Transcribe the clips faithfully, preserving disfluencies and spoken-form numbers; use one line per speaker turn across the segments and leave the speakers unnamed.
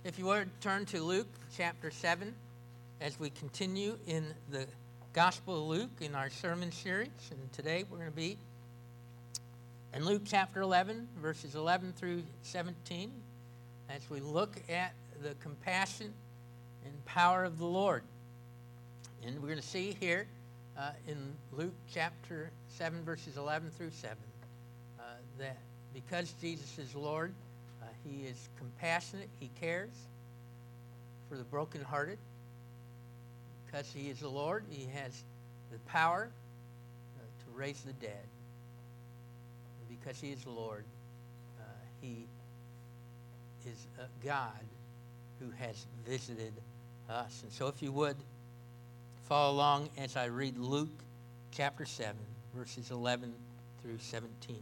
If you would turn to Luke chapter seven as we continue in the Gospel of Luke in our sermon series. And today we're going to be in Luke chapter eleven, verses eleven through seventeen, as we look at the compassion and power of the Lord. And we're going to see here uh, in Luke chapter seven, verses eleven through seven, uh, that because Jesus is Lord, uh, he is compassionate, he cares for the brokenhearted. Because he is the Lord, he has the power uh, to raise the dead. And because he is the Lord, uh, he is a God who has visited us. And so if you would, follow along as I read Luke chapter seven, verses eleven through seventeen.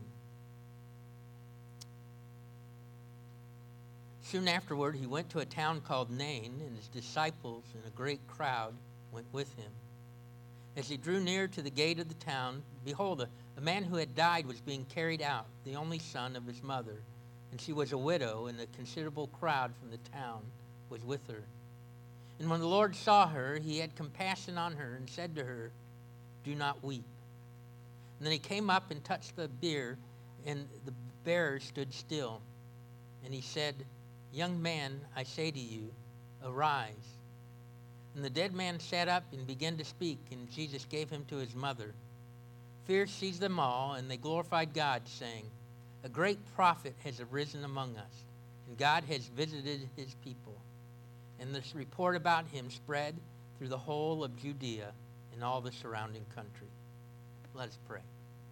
Soon afterward, he went to a town called Nain, and his disciples and a great crowd went with him. As he drew near to the gate of the town, behold, a, a man who had died was being carried out, the only son of his mother, and she was a widow, and a considerable crowd from the town was with her. And when the Lord saw her, he had compassion on her and said to her, "Do not weep." And then he came up and touched the bier, and the bearer stood still. And he said, "Young man, I say to you, arise." And the dead man sat up and began to speak, and Jesus gave him to his mother. Fear seized them all, and they glorified God, saying, "A great prophet has arisen among us, and God has visited his people." And this report about him spread through the whole of Judea and all the surrounding country. Let us pray.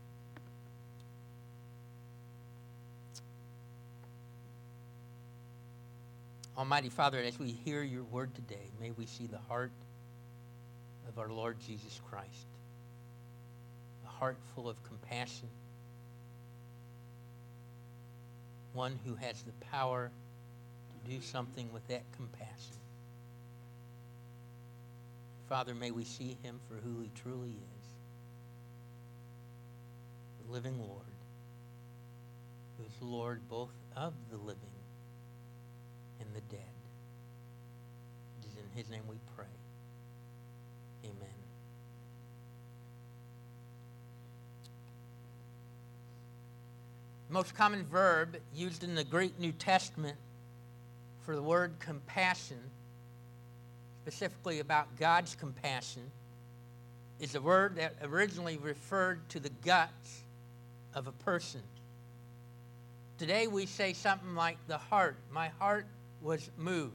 Almighty Father, as we hear your word today, may we see the heart of our Lord Jesus Christ, a heart full of compassion, one who has the power to do something with that compassion. Father, may we see him for who he truly is, the living Lord, who is Lord both of the living and the dead. It is in his name we pray. Amen. The most common verb used in the Greek New Testament for the word compassion, specifically about God's compassion, is a word that originally referred to the guts of a person. Today we say something like the heart. My heart was moved.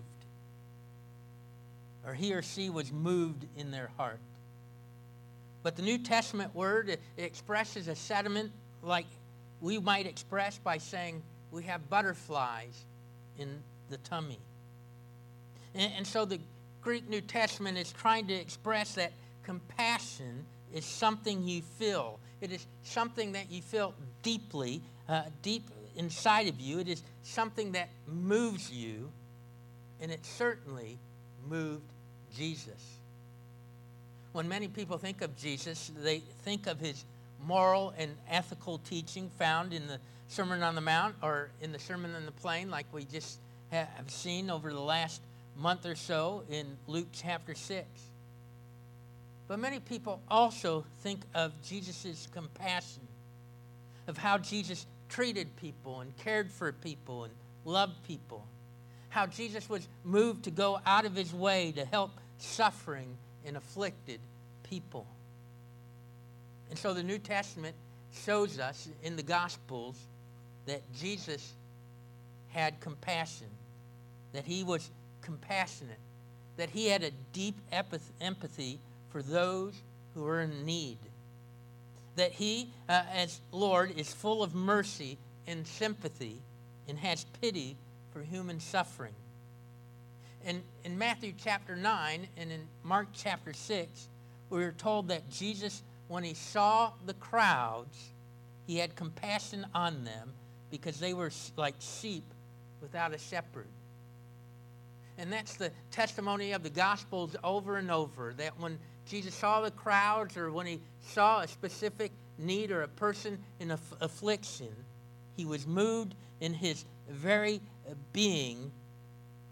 Or he or she was moved in their heart. But the New Testament word, it expresses a sentiment like we might express by saying we have butterflies in the tummy. And, and so the Greek New Testament is trying to express that compassion is something you feel. It is something that you feel deeply, uh, deep inside of you. It is something that moves you, and it certainly moved Jesus. When many people think of Jesus, they think of his moral and ethical teaching found in the Sermon on the Mount or in the Sermon on the Plain, like we just have seen over the last month or so in Luke chapter six. But many people also think of Jesus' compassion, of how Jesus treated people and cared for people and loved people. How Jesus was moved to go out of his way to help suffering and afflicted people. And so the New Testament shows us in the Gospels that Jesus had compassion, that he was compassionate, that he had a deep empathy for those who were in need. That he, uh, as Lord, is full of mercy and sympathy and has pity for human suffering. And in Matthew chapter nine and in Mark chapter six, we are told that Jesus, when he saw the crowds, he had compassion on them because they were like sheep without a shepherd. And that's the testimony of the Gospels over and over, that when Jesus saw the crowds or when he saw a specific need or a person in aff- affliction, he was moved in his very being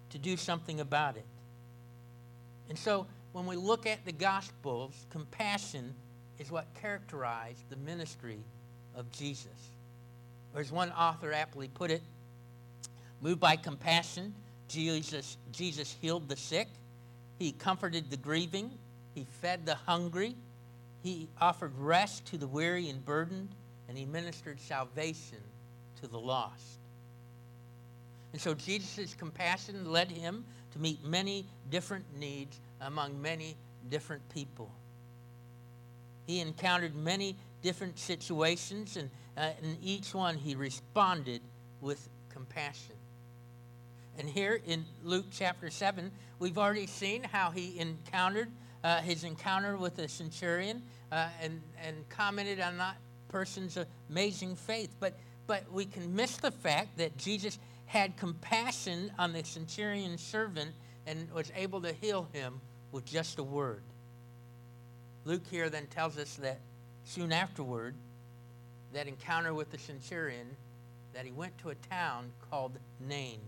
to do something about it. And so when we look at the Gospels, compassion is what characterized the ministry of Jesus. Or as one author aptly put it, moved by compassion, Jesus, Jesus healed the sick, he comforted the grieving, he fed the hungry, he offered rest to the weary and burdened, and he ministered salvation to the lost. And so Jesus' compassion led him to meet many different needs among many different people. He encountered many different situations, and uh, in each one he responded with compassion. And here in Luke chapter seven, we've already seen how he encountered uh, his encounter with the centurion uh, and, and commented on that person's amazing faith. But, but we can miss the fact that Jesus had compassion on the centurion's servant and was able to heal him with just a word. Luke here then tells us that soon afterward, that encounter with the centurion, that he went to a town called Nain.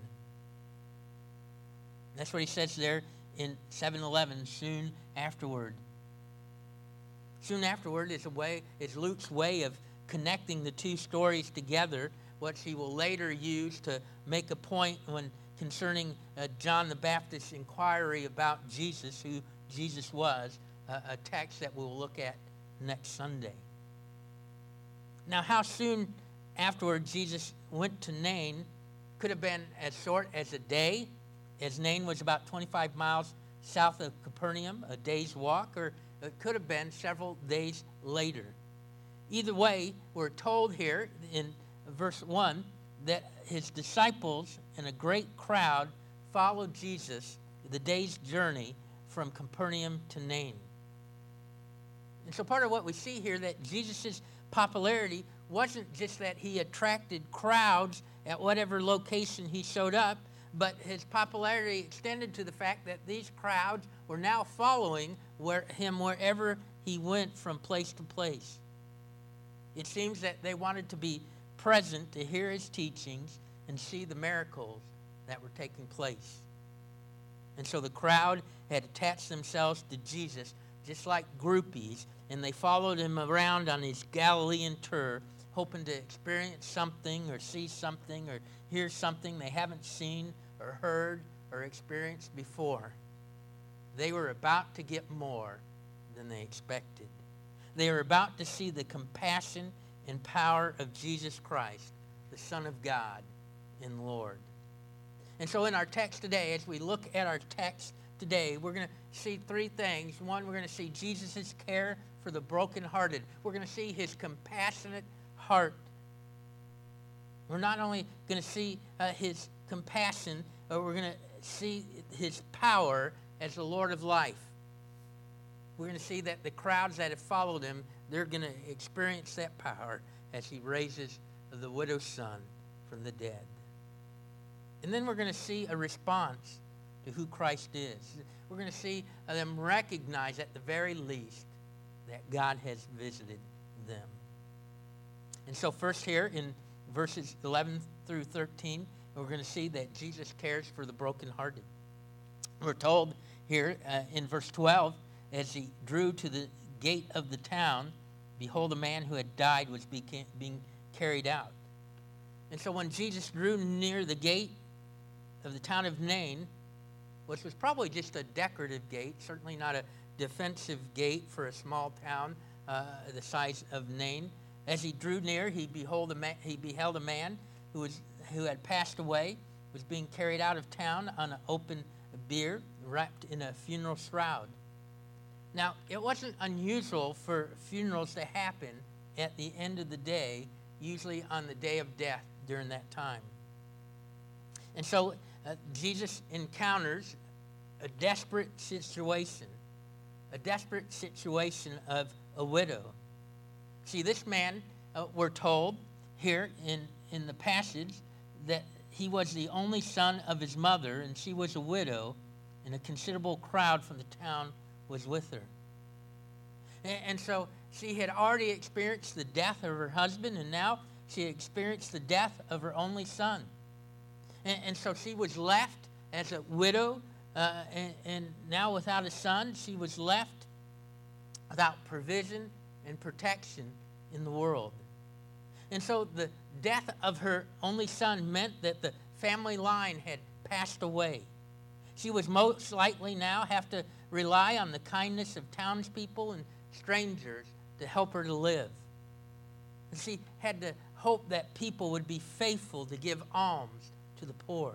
That's what he says there in seven eleven, soon afterward. Soon afterward is a way, is Luke's way of connecting the two stories together, what he will later use to make a point when concerning uh, John the Baptist's inquiry about Jesus, who Jesus was, uh, a text that we'll look at next Sunday. Now, how soon afterward Jesus went to Nain could have been as short as a day, as Nain was about twenty-five miles south of Capernaum, a day's walk, or it could have been several days later. Either way, we're told here in verse one that his disciples and a great crowd followed Jesus the day's journey from Capernaum to Nain. And so part of what we see here, that Jesus' popularity wasn't just that he attracted crowds at whatever location he showed up, but his popularity extended to the fact that these crowds were now following where, him wherever he went from place to place. It seems that they wanted to be present to hear his teachings and see the miracles that were taking place. And so the crowd had attached themselves to Jesus just like groupies, and they followed him around on his Galilean tour, hoping to experience something or see something or hear something they haven't seen or heard or experienced before. They were about to get more than they expected. They were about to see the compassion and power of Jesus Christ, the Son of God and Lord. And so in our text today, as we look at our text today, we're going to see three things. One, we're going to see Jesus' care for the brokenhearted. We're going to see his compassionate heart. We're not only going to see uh, his compassion, but we're going to see his power as the Lord of life. We're going to see that the crowds that have followed him, they're going to experience that power as he raises the widow's son from the dead. And then we're going to see a response to who Christ is. We're going to see them recognize at the very least that God has visited them. And so first here in verses eleven through thirteen, we're going to see that Jesus cares for the brokenhearted. We're told here uh, in verse twelve, as he drew to the gate of the town, behold, a man who had died was beca- being carried out. And so when Jesus drew near the gate of the town of Nain, which was probably just a decorative gate, certainly not a defensive gate for a small town uh, the size of Nain. As he drew near, he, behold a ma- he beheld a man who, was, who had passed away, was being carried out of town on an open bier, wrapped in a funeral shroud. Now, it wasn't unusual for funerals to happen at the end of the day, usually on the day of death during that time. And so uh, Jesus encounters a desperate situation, a desperate situation of a widow. See, this man, uh, we're told here in, in the passage, that he was the only son of his mother, and she was a widow, and a considerable crowd from the town was with her. And, and so she had already experienced the death of her husband, and now she experienced the death of her only son. And, and so she was left as a widow, uh, and, and now without a son, she was left without provision and protection in the world. And so the death of her only son meant that the family line had passed away. She was most likely now have to rely on the kindness of townspeople and strangers to help her to live. And she had to hope that people would be faithful to give alms to the poor.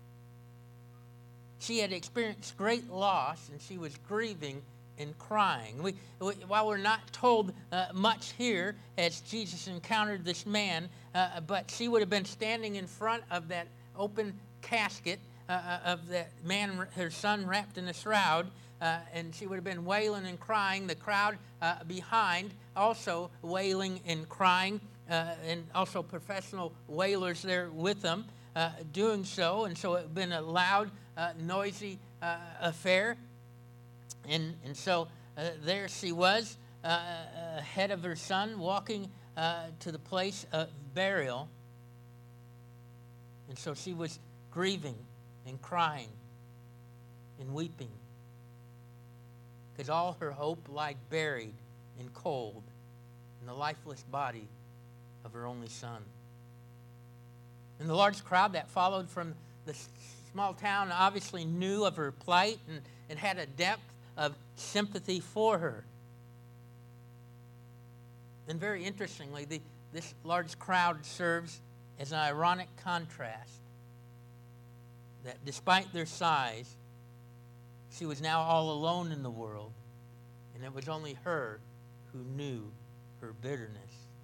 She had experienced great loss, and she was grieving and crying. We, we, while we're not told uh, much here as Jesus encountered this man, uh, but she would have been standing in front of that open casket uh, of that man, her son wrapped in a shroud, uh, and she would have been wailing and crying. The crowd uh, behind also wailing and crying, uh, and also professional wailers there with them uh, doing so. And so it had been a loud, uh, noisy uh, affair. And, and so uh, there she was, uh, ahead of her son, walking uh, to the place of burial. And so she was grieving and crying and weeping, because all her hope lied buried and cold in the lifeless body of her only son. And the large crowd that followed from the small town obviously knew of her plight and, and had a depth of sympathy for her. And very interestingly, the, this large crowd serves as an ironic contrast that despite their size, she was now all alone in the world, and it was only her who knew her bitterness.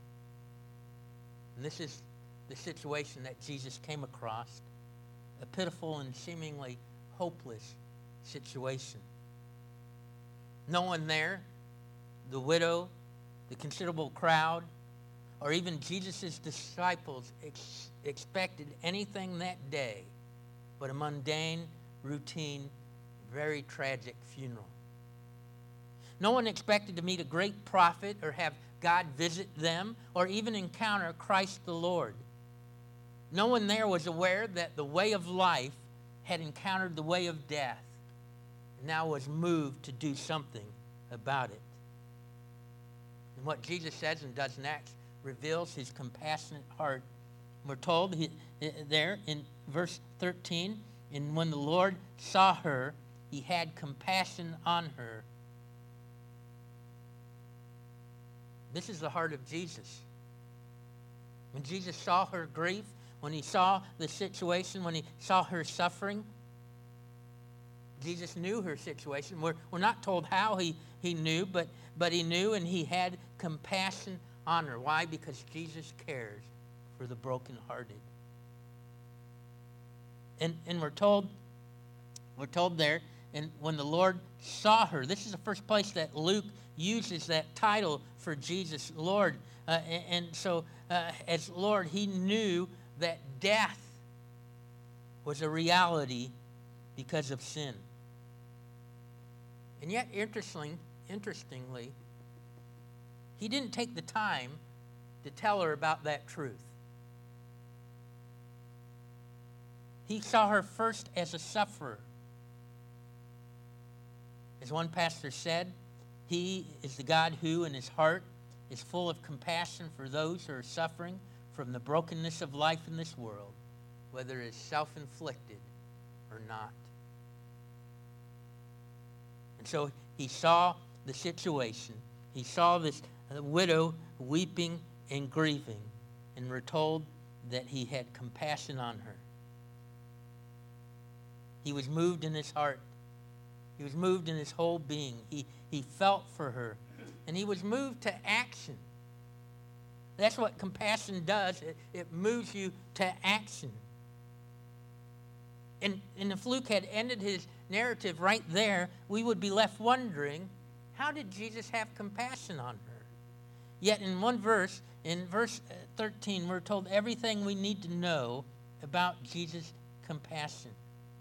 And this is the situation that Jesus came across, a pitiful and seemingly hopeless situation. No one there, the widow, the considerable crowd, or even Jesus' disciples ex- expected anything that day but a mundane, routine, very tragic funeral. No one expected to meet a great prophet or have God visit them or even encounter Christ the Lord. No one there was aware that the way of life had encountered the way of death and now was moved to do something about it. And what Jesus says and does next reveals his compassionate heart. We're told he, there in verse thirteen, and when the Lord saw her, he had compassion on her. This is the heart of Jesus. When Jesus saw her grief, when he saw the situation, when he saw her suffering, Jesus knew her situation. We're, we're not told how he, he knew, but, but he knew, and he had compassion on her. Why? Because Jesus cares for the brokenhearted. And, and we're told, we're told there, and when the Lord saw her, this is the first place that Luke uses that title for Jesus, Lord. Uh, and, and so uh, as Lord, he knew that death was a reality because of sin. And yet, interesting, interestingly, he didn't take the time to tell her about that truth. He saw her first as a sufferer. As one pastor said, he is the God who, in his heart, is full of compassion for those who are suffering from the brokenness of life in this world, whether it's self-inflicted or not. And so he saw the situation. He saw this widow weeping and grieving, and we're told that he had compassion on her. He was moved in his heart. He was moved in his whole being. He, he felt for her, and he was moved to action. That's what compassion does. It, it moves you to action. And, and if Luke had ended his narrative right there, we would be left wondering, how did Jesus have compassion on her? Yet in one verse, in verse thirteen, we're told everything we need to know about Jesus' compassion.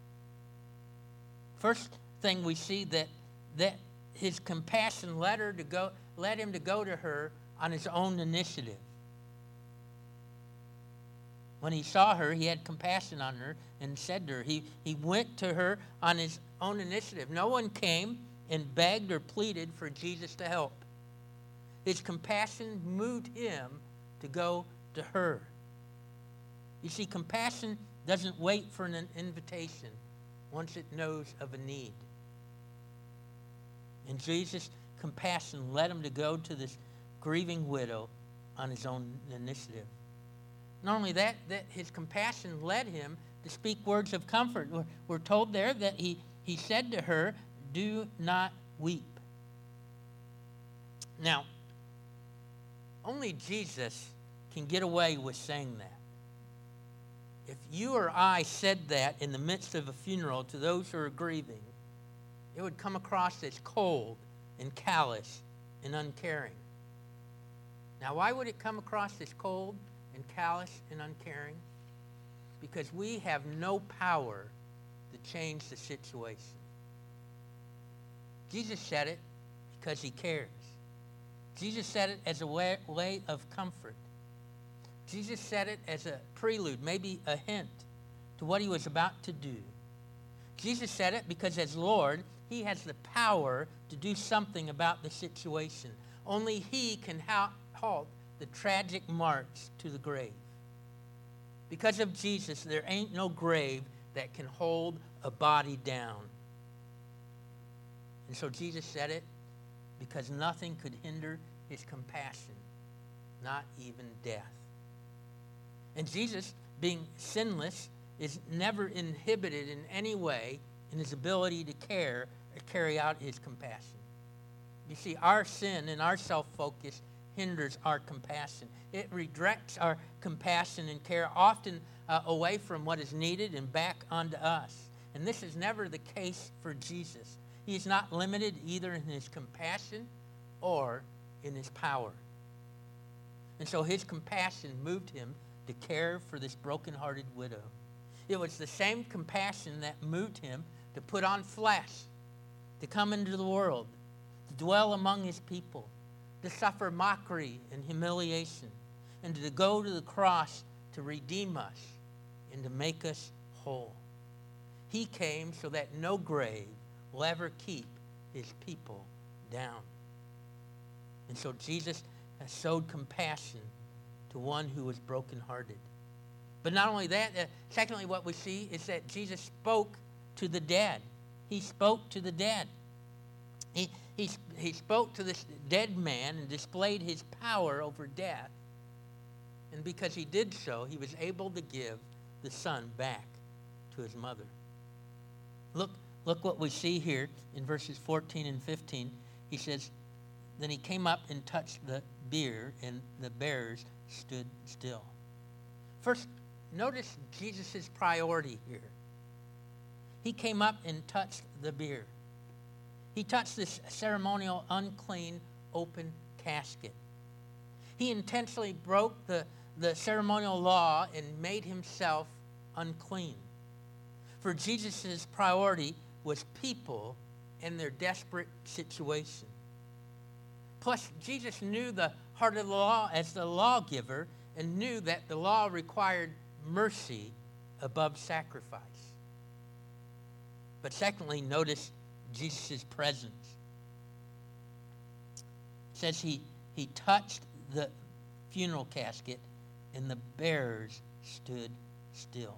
First thing we see that that his compassion led her to go, led him to go to her on his own initiative. When he saw her, he had compassion on her and said to her, he, he went to her on his own initiative. No one came and begged or pleaded for Jesus to help. His compassion moved him to go to her. You see, compassion doesn't wait for an invitation once it knows of a need. And Jesus' compassion led him to go to this grieving widow on his own initiative. Not only that, that his compassion led him to speak words of comfort. We're, we're told there that he, he said to her, "Do not weep." Now, only Jesus can get away with saying that. If you or I said that in the midst of a funeral to those who are grieving, it would come across as cold and callous and uncaring. Now, why would it come across as cold and callous and uncaring? Because we have no power to change the situation. Jesus said it because he cares. Jesus said it as a way, way of comfort. Jesus said it as a prelude, maybe a hint to what he was about to do. Jesus said it because as Lord, he has the power to do something about the situation. Only he can ha- halt the tragic march to the grave. Because of Jesus, there ain't no grave that can hold a body down. And so Jesus said it because nothing could hinder his compassion, not even death. And Jesus, being sinless, is never inhibited in any way in his ability to care or carry out his compassion. You see, our sin and our self-focus hinders our compassion. It redirects our compassion and care often uh, away from what is needed and back onto us. And this is never the case for Jesus. He is not limited either in his compassion or in his power. And so his compassion moved him to care for this brokenhearted widow. It was the same compassion that moved him to put on flesh, to come into the world, to dwell among his people, to suffer mockery and humiliation, and to go to the cross to redeem us and to make us whole. He came so that no grave will ever keep his people down. And so Jesus has showed compassion to one who was brokenhearted. But not only that, uh, secondly, what we see is that Jesus spoke to the dead. He spoke to the dead. He, he, he spoke to this dead man and displayed his power over death. And because he did so, he was able to give the son back to his mother. Look, look what we see here in verses fourteen and fifteen. He says, "Then he came up and touched the bier, and the bearers stood still." First, notice Jesus' priority here. He came up and touched the bier. He touched this ceremonial, unclean, open casket. He intentionally broke the, the ceremonial law and made himself unclean. For Jesus' priority was people and their desperate situation. Plus, Jesus knew the heart of the law as the lawgiver and knew that the law required mercy above sacrifice. But secondly, notice Jesus' presence. It says he, he touched the funeral casket and the bearers stood still.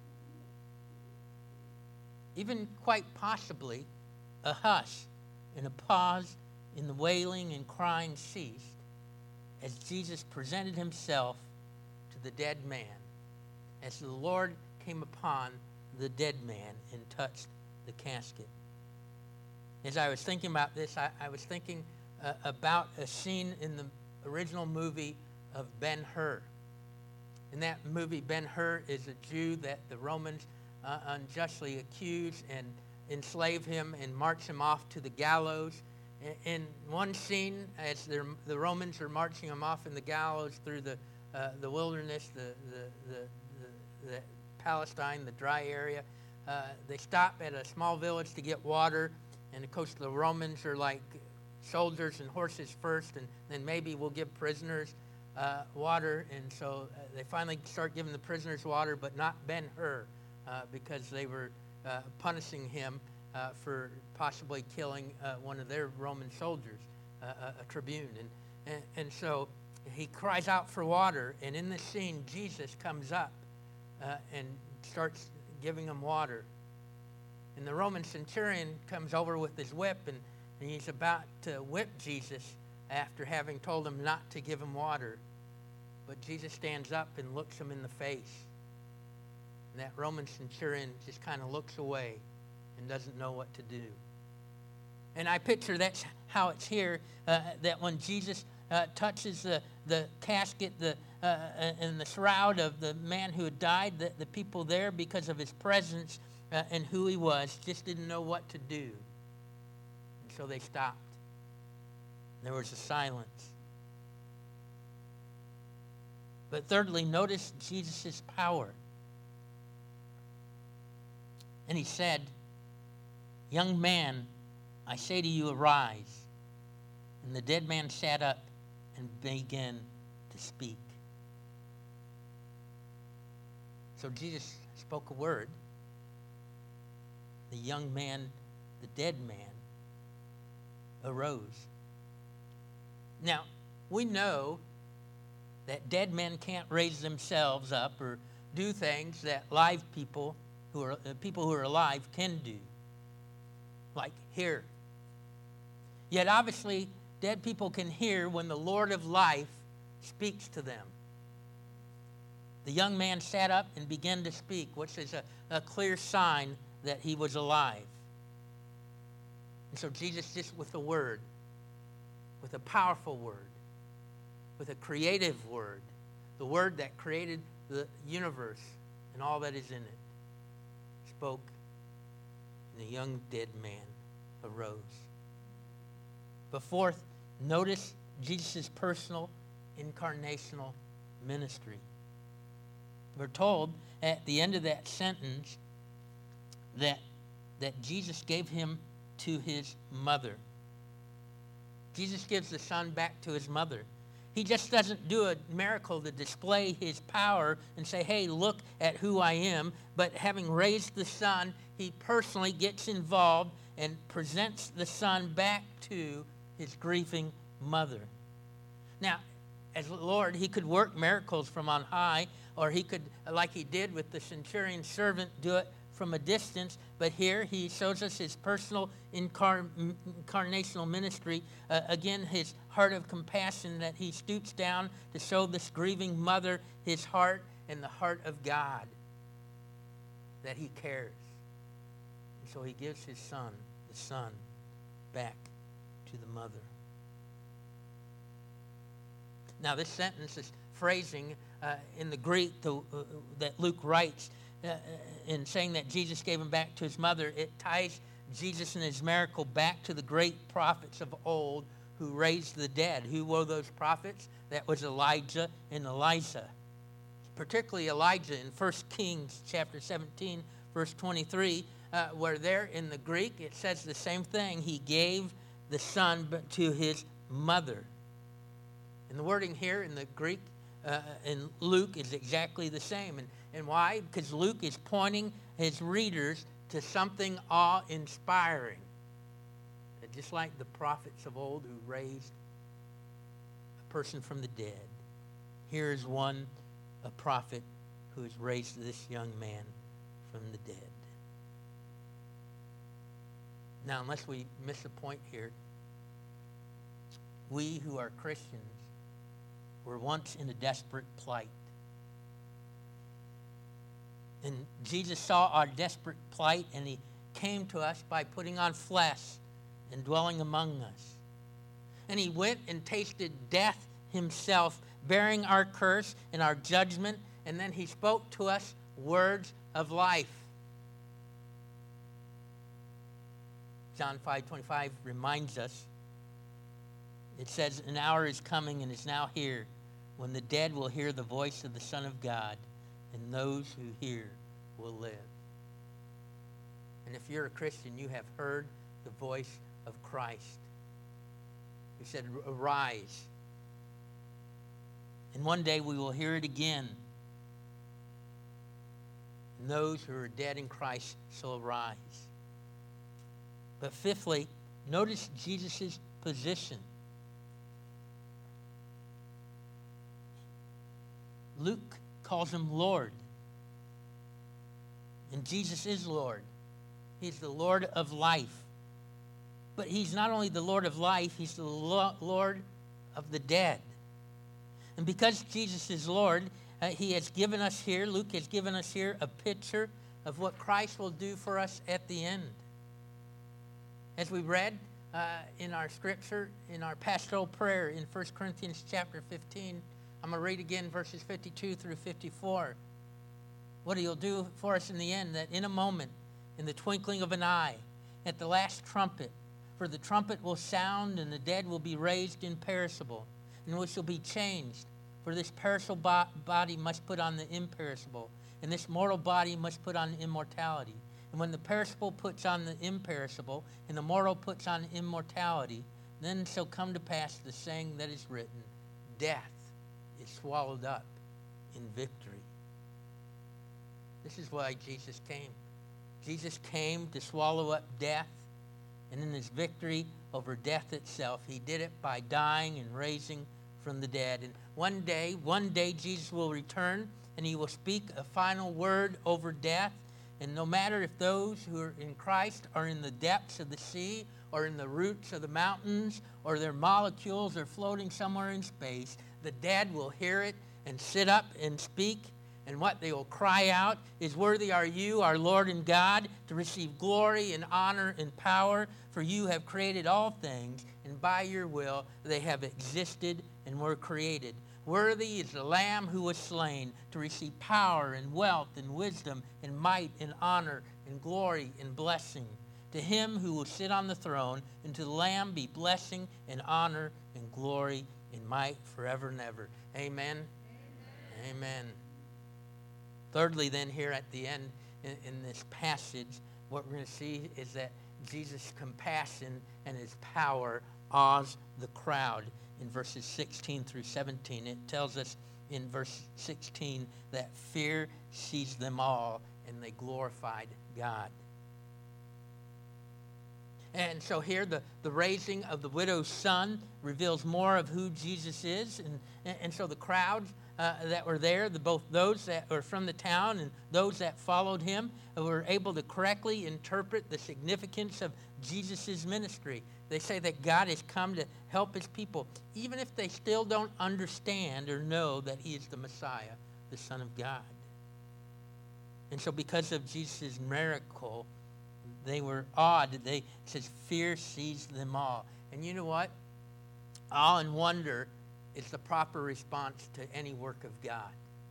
Even quite possibly, a hush and a pause in the wailing and crying ceased as Jesus presented himself to the dead man, as the Lord came upon the dead man and touched the casket. As I was thinking about this, I, I was thinking uh, about a scene in the original movie of Ben-Hur. In that movie, Ben-Hur is a Jew that the Romans uh, unjustly accuse and enslave him and march him off to the gallows. In one scene, as the Romans are marching him off in the gallows through the uh, the wilderness, the the, the the the Palestine, the dry area, uh, they stop at a small village to get water, and of course the Romans are like soldiers and horses first, and then maybe we'll give prisoners. uh, water, and so uh, they finally start giving the prisoners water, but not Ben-Hur, uh, because they were uh, punishing him uh, for possibly killing uh, one of their Roman soldiers, uh, a, a tribune. And, and, and so he cries out for water, and in this scene, Jesus comes up uh, and starts giving him water. And the Roman centurion comes over with his whip, and, and he's about to whip Jesus after having told him not to give him water. But Jesus stands up and looks him in the face. And that Roman centurion just kind of looks away and doesn't know what to do. And I picture that's how it's here, uh, that when Jesus uh, touches the, the casket the, uh, and the shroud of the man who had died, the, the people there, because of his presence uh, and who he was, just didn't know what to do. And so they stopped. There was a silence. But thirdly, notice Jesus' power. And he said, "Young man, I say to you, arise." And the dead man sat up and began to speak. So Jesus spoke a word. The young man, the dead man, arose. Now, we know that dead men can't raise themselves up or do things that live people who are uh, people who are alive can do, like hear. Yet obviously, dead people can hear when the Lord of life speaks to them. The young man sat up and began to speak, which is a, a clear sign that he was alive. And so Jesus, just with a word, with a powerful word, with a creative word, the word that created the universe and all that is in it, spoke, and the young dead man arose. But fourth, notice Jesus' personal incarnational ministry. We're told at the end of that sentence that, that Jesus gave him to his mother. Jesus gives the son back to his mother. He just doesn't do a miracle to display his power and say, hey, look at who I am. But having raised the son, he personally gets involved and presents the son back to his grieving mother. Now, as Lord, he could work miracles from on high, or he could, like he did with the centurion's servant, do it from a distance. But here he shows us his personal incar- incarnational ministry. Uh, again, his heart of compassion, that he stoops down to show this grieving mother his heart and the heart of God, that he cares. And so he gives his son, the son, back to the mother. Now, this sentence is phrasing uh, in the Greek the, uh, that Luke writes uh, in saying that Jesus gave him back to his mother. It ties Jesus and his miracle back to the great prophets of old who raised the dead. Who were those prophets? That was Elijah and Elisha. Particularly Elijah in First Kings chapter seventeen, verse twenty-three, uh, where there in the Greek it says the same thing. He gave the son to his mother. And the wording here in the Greek uh, in Luke is exactly the same. And, and why? Because Luke is pointing his readers to something awe-inspiring. Just like the prophets of old who raised a person from the dead, here is one, a prophet, who has raised this young man from the dead. Now, unless we miss a point here, we who are Christians were once in a desperate plight. And Jesus saw our desperate plight, and he came to us by putting on flesh and dwelling among us. And he went and tasted death himself, bearing our curse and our judgment, and then he spoke to us words of life. John five twenty-five reminds us, it says, an hour is coming and is now here when the dead will hear the voice of the Son of God, and those who hear will live. And if you're a Christian, you have heard the voice of Christ. He said, arise. And one day we will hear it again. And those who are dead in Christ shall arise. But fifthly, notice Jesus' position. Luke calls him Lord. And Jesus is Lord. He's the Lord of life. But he's not only the Lord of life, he's the Lord of the dead. And because Jesus is Lord, uh, he has given us here, Luke has given us here a picture of what Christ will do for us at the end. As we read uh, in our scripture, in our pastoral prayer in First Corinthians chapter fifteen, I'm going to read again verses fifty-two through fifty-four. What he'll do for us in the end, that in a moment, in the twinkling of an eye, at the last trumpet, for the trumpet will sound, and the dead will be raised imperishable, and we shall be changed. For this perishable bo- body must put on the imperishable, and this mortal body must put on immortality. And when the perishable puts on the imperishable, and the mortal puts on immortality, then shall come to pass the saying that is written, death is swallowed up in victory. This is why Jesus came. Jesus came to swallow up death, and in his victory over death itself, he did it by dying and raising from the dead. And one day, one day Jesus will return, and he will speak a final word over death. And no matter if those who are in Christ are in the depths of the sea, or in the roots of the mountains, or their molecules are floating somewhere in space, the dead will hear it and sit up and speak. And what they will cry out is, worthy are you, our Lord and God, to receive glory and honor and power, for you have created all things, and by your will they have existed and were created. Worthy is the Lamb who was slain to receive power and wealth and wisdom and might and honor and glory and blessing. To him who will sit on the throne and to the Lamb be blessing and honor and glory and might forever and ever. Amen. Amen. Amen. Thirdly, then, here at the end in, in this passage, what we're going to see is that Jesus' compassion and his power awes the crowd. In verses sixteen through seventeen, it tells us in verse sixteen that fear seized them all, and they glorified God. And so here, the, the raising of the widow's son reveals more of who Jesus is. And, and, and so the crowds uh, that were there, the, both those that were from the town and those that followed him, were able to correctly interpret the significance of Jesus' ministry. They say that God has come to help his people, even if they still don't understand or know that he is the Messiah, the Son of God. And so because of Jesus' miracle, they were awed. They, it says fear seized them all. And you know what? Awe and wonder is the proper response to any work of God.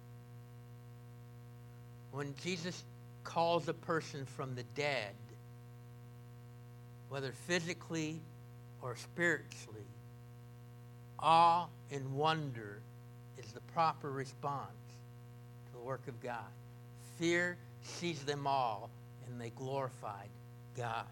When Jesus calls a person from the dead, whether physically or spiritually, awe and wonder is the proper response to the work of God. Fear seized them all, and they glorified God.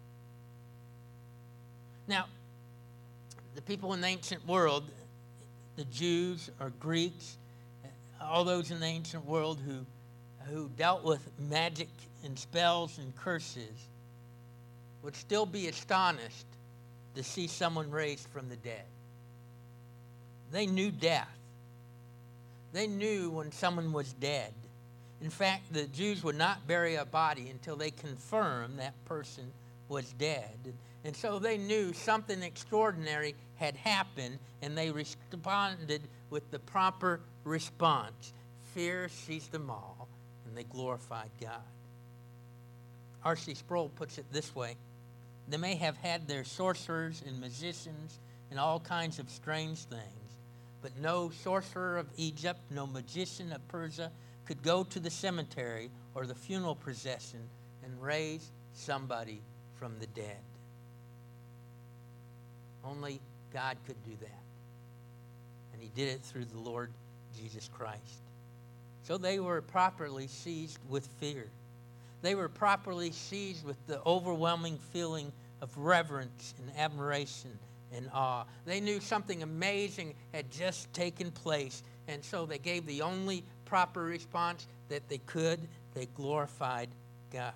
Now, the people in the ancient world, the Jews or Greeks, all those in the ancient world who, who dealt with magic and spells and curses, would still be astonished to see someone raised from the dead. They knew death. They knew when someone was dead. In fact, the Jews would not bury a body until they confirmed that person was dead. And so they knew something extraordinary had happened, and they responded with the proper response. Fear seized them all, and they glorified God. R C Sproul puts it this way: they may have had their sorcerers and magicians and all kinds of strange things, but no sorcerer of Egypt, no magician of Persia could go to the cemetery or the funeral procession and raise somebody from the dead. Only God could do that. And he did it through the Lord Jesus Christ. So they were properly seized with fear. They were properly seized with the overwhelming feeling of reverence and admiration and awe. They knew something amazing had just taken place And so they gave the only proper response that they could. They glorified God.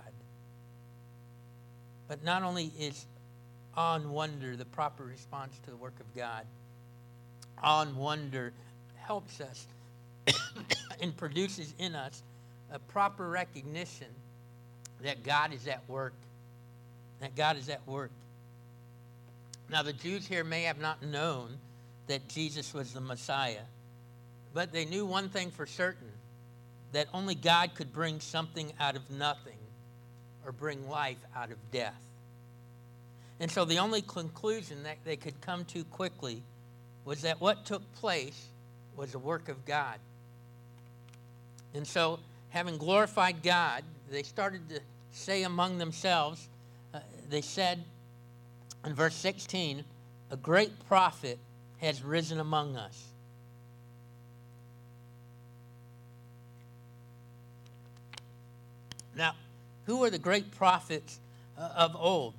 But not only is awe and wonder the proper response to the work of God, awe and wonder helps us and produces in us a proper recognition that God is at work. That God is at work. Now, the Jews here may have not known that Jesus was the Messiah, but they knew one thing for certain, that only God could bring something out of nothing or bring life out of death. And so the only conclusion that they could come to quickly was that what took place was a work of God. And so, having glorified God, they started to say among themselves, uh, they said in verse sixteen, a great prophet has risen among us. Now, who were the great prophets uh, of old?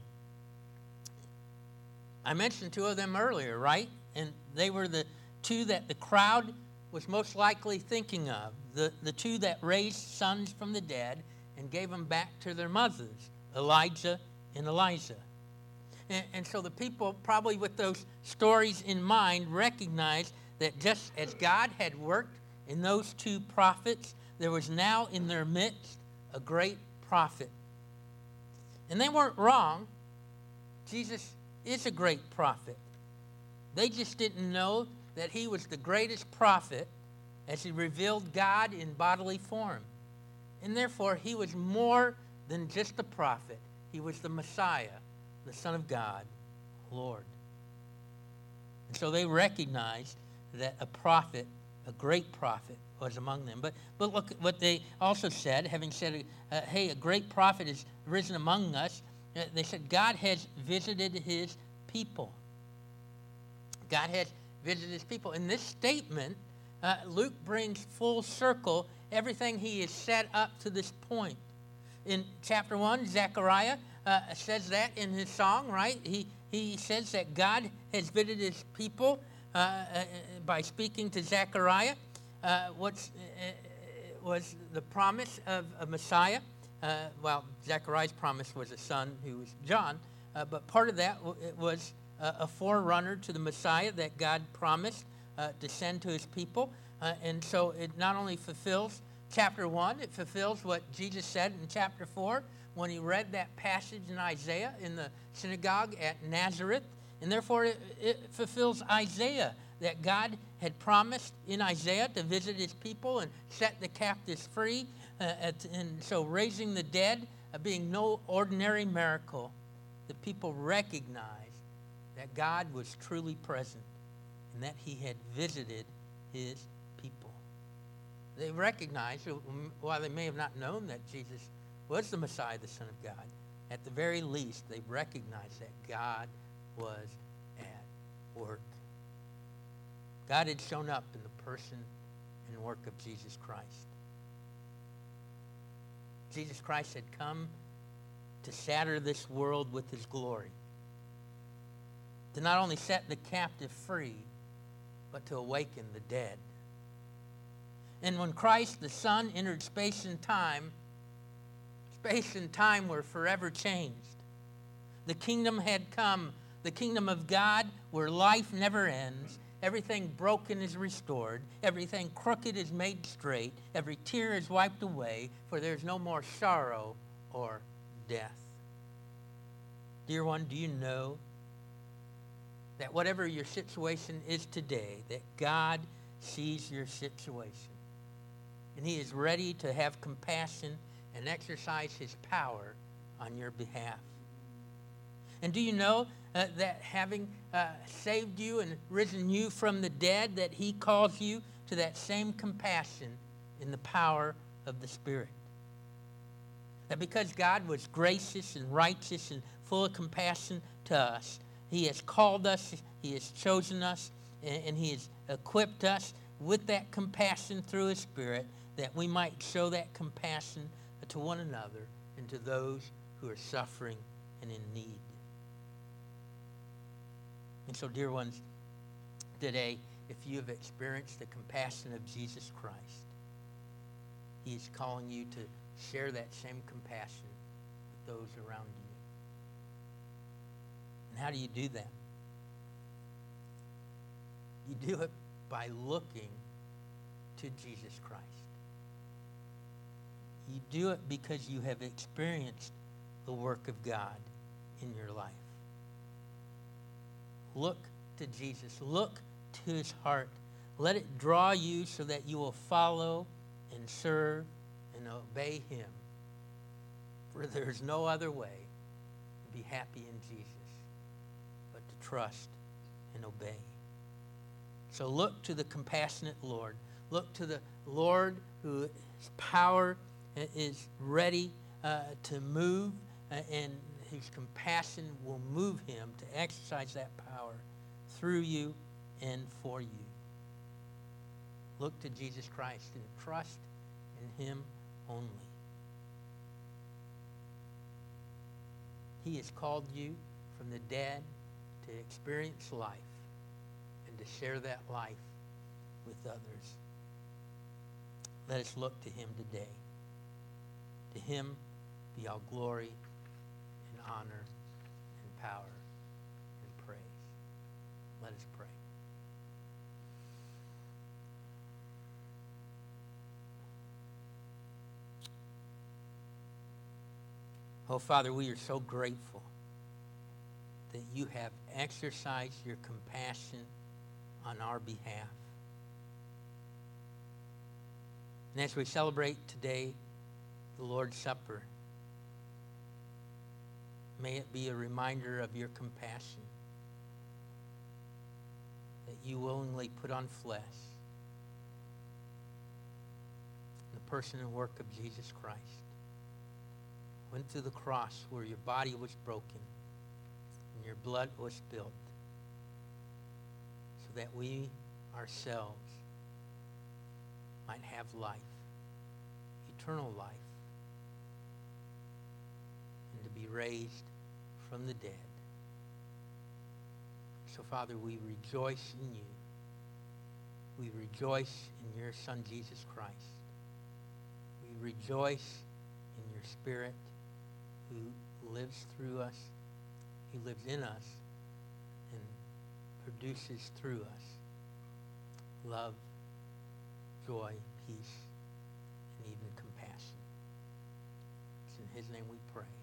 I mentioned two of them earlier, right? And they were the two that the crowd was most likely thinking of. The, the two that raised sons from the dead and gave them back to their mothers, Elijah and Elisha. And, and so the people, probably with those stories in mind, recognized that just as God had worked in those two prophets, there was now in their midst a great prophet. And they weren't wrong. Jesus is a great prophet. They just didn't know that he was the greatest prophet as he revealed God in bodily form. And therefore, he was more than just a prophet. He was the Messiah, the Son of God, Lord. And so they recognized that a prophet, a great prophet, was among them. But but look at what they also said, having said, uh, hey, a great prophet is risen among us. Uh, they said, God has visited his people. God has visited his people. In this statement, uh, Luke brings full circle everything he has set up to this point. In chapter one, Zechariah uh, says that in his song, right? He, he says that God has visited his people uh, uh, by speaking to Zechariah. Uh, what's uh, was the promise of a Messiah. Uh, well, Zechariah's promise was a son who was John, uh, but part of that w- it was uh, a forerunner to the Messiah that God promised uh, to send to his people. Uh, and so it not only fulfills chapter one, it fulfills what Jesus said in chapter four when he read that passage in Isaiah in the synagogue at Nazareth. And therefore it, it fulfills Isaiah, that God had promised in Isaiah to visit his people and set the captives free. Uh, at, and so raising the dead uh, being no ordinary miracle, the people recognized that God was truly present and that he had visited his people. They recognized, while they may have not known that Jesus was the Messiah, the Son of God, at the very least, they recognized that God was at work. God had shown up in the person and work of Jesus Christ. Jesus Christ had come to shatter this world with his glory, to not only set the captive free, but to awaken the dead. And when Christ, the Son, entered space and time, space and time were forever changed. The kingdom had come, the kingdom of God, where life never ends. Everything broken is restored. Everything crooked is made straight. Every tear is wiped away, for there is no more sorrow or death. Dear one, do you know that whatever your situation is today, that God sees your situation, and he is ready to have compassion and exercise his power on your behalf? And do you know uh, that having uh, saved you and risen you from the dead, that he calls you to that same compassion in the power of the Spirit? That because God was gracious and righteous and full of compassion to us, he has called us, he has chosen us, and, and he has equipped us with that compassion through his Spirit, that we might show that compassion to one another and to those who are suffering and in need. And so, dear ones, today, if you have experienced the compassion of Jesus Christ, he is calling you to share that same compassion with those around you. And how do you do that? You do it by looking to Jesus Christ. You do it because you have experienced the work of God in your life. Look to Jesus. Look to his heart. Let it draw you so that you will follow and serve and obey him. For there is no other way to be happy in Jesus but to trust and obey. So look to the compassionate Lord. Look to the Lord whose power is ready uh, to move, uh, and whose compassion will move him to exercise that power through you and for you. Look to Jesus Christ and trust in him only. He has called you from the dead to experience life and to share that life with others. Let us look to him today. To him be all glory and honor and power and praise. Let us pray. Oh, Father, we are so grateful that you have exercised your compassion on our behalf. And as we celebrate today the Lord's Supper, may it be a reminder of your compassion, that you willingly put on flesh in the person and work of Jesus Christ. Went to the cross where your body was broken and your blood was spilled, so that we ourselves might have life, eternal life, and to be raised from the dead. So, Father, we rejoice in you. We rejoice in your Son, Jesus Christ. We rejoice in your Spirit who lives through us, who lives in us, and produces through us love, joy, peace, and even compassion. It's in his name we pray.